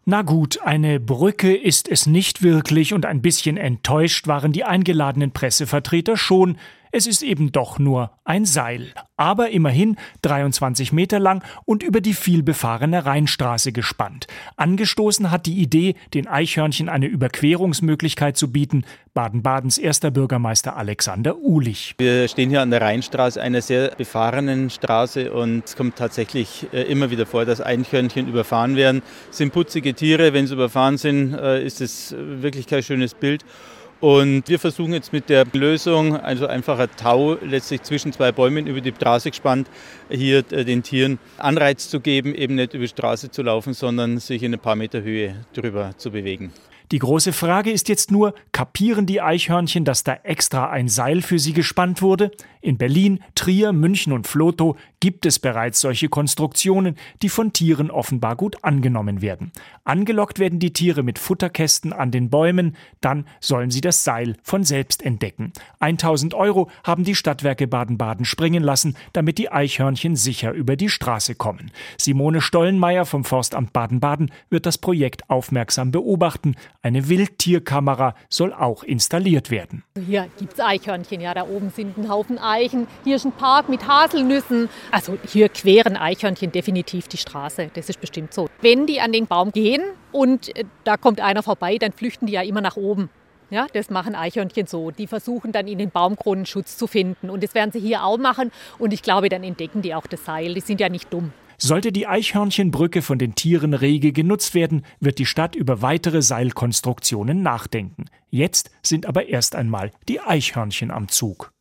Na gut, eine Brücke ist es nicht wirklich und ein bisschen enttäuscht waren die eingeladenen Pressevertreter schon. Es ist eben doch nur ein Seil. Aber immerhin 23 Meter lang und über die vielbefahrene Rheinstraße gespannt. Angestoßen hat die Idee, den Eichhörnchen eine Überquerungsmöglichkeit zu bieten, Baden-Badens erster Bürgermeister Alexander Uhlich. Wir stehen hier an der Rheinstraße, einer sehr befahrenen Straße, und es kommt tatsächlich immer wieder vor, dass Eichhörnchen überfahren werden. Es sind putzige Tiere, wenn sie überfahren sind, ist es wirklich kein schönes Bild. Und wir versuchen jetzt mit der Lösung, also einfacher Tau, letztlich zwischen zwei Bäumen über die Straße gespannt, hier den Tieren Anreiz zu geben, eben nicht über die Straße zu laufen, sondern sich in ein paar Meter Höhe drüber zu bewegen. Die große Frage ist jetzt nur, kapieren die Eichhörnchen, dass da extra ein Seil für sie gespannt wurde? In Berlin, Trier, München und Vlotho gibt es bereits solche Konstruktionen, die von Tieren offenbar gut angenommen werden. Angelockt werden die Tiere mit Futterkästen an den Bäumen, dann sollen sie das Seil von selbst entdecken. 1.000 € haben die Stadtwerke Baden-Baden springen lassen, damit die Eichhörnchen sicher über die Straße kommen. Simone Stollenmeier vom Forstamt Baden-Baden wird das Projekt aufmerksam beobachten. Eine Wildtierkamera soll auch installiert werden. Hier gibt es Eichhörnchen, ja, da oben sind ein Haufen Eichen. Hier ist ein Park mit Haselnüssen. Also hier queren Eichhörnchen definitiv die Straße, das ist bestimmt so. Wenn die an den Baum gehen und da kommt einer vorbei, dann flüchten die ja immer nach oben. Ja, das machen Eichhörnchen so. Die versuchen dann in den Baumkronen Schutz zu finden. Und das werden sie hier auch machen. Und ich glaube, dann entdecken die auch das Seil. Die sind ja nicht dumm. Sollte die Eichhörnchenbrücke von den Tieren rege genutzt werden, wird die Stadt über weitere Seilkonstruktionen nachdenken. Jetzt sind aber erst einmal die Eichhörnchen am Zug.